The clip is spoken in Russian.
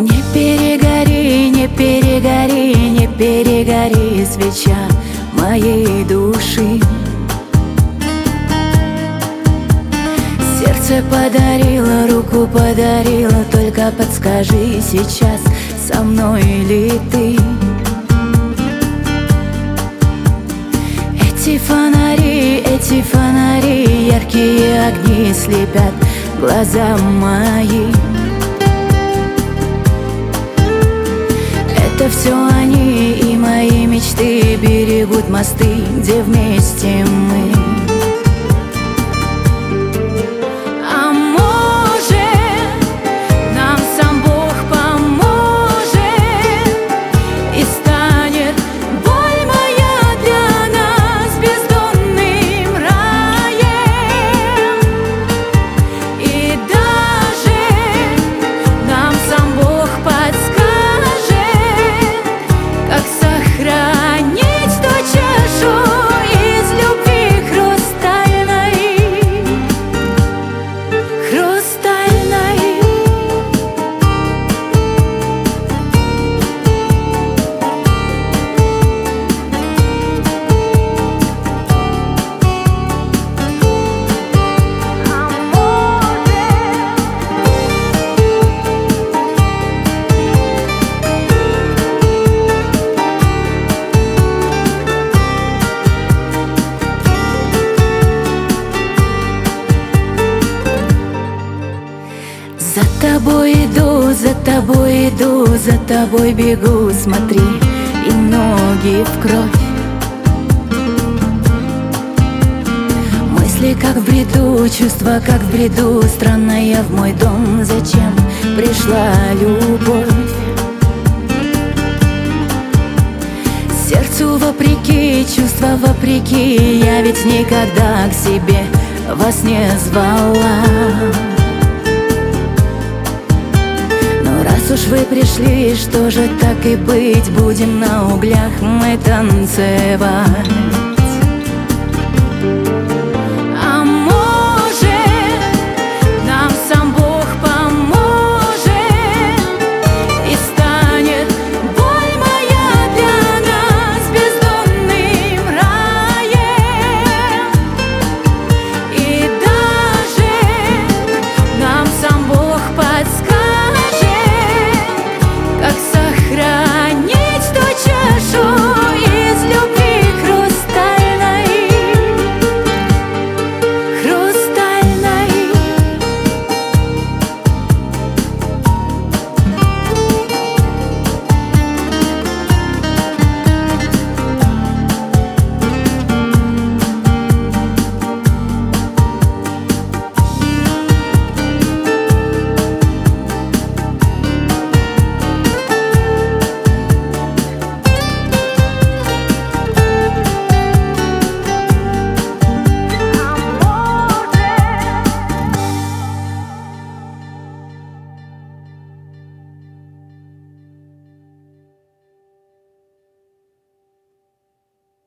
Не перегори, не перегори, не перегори, свеча моей души. Сердце подарила, руку подарила, только подскажи сейчас, со мной ли ты? Эти фонари, яркие огни слепят глаза мои. Это все они и мои мечты берегут мосты, где вместе мы. А может, нам сам Бог поможет, и станет боль моя для нас бездонным раем. И даже нам сам Бог подскажет, как сохранить ту чашу из любви хрустальной, хрустальной. За тобой иду, за тобой иду, за тобой бегу, смотри, и ноги в кровь. Мысли как в бреду, чувства как в бреду, странно я в мой дом, зачем пришла любовь? Сердцу вопреки, чувства вопреки, я ведь никогда к себе вас не звала. Раз уж вы пришли, что же так и быть, будем на углях мы танцевать.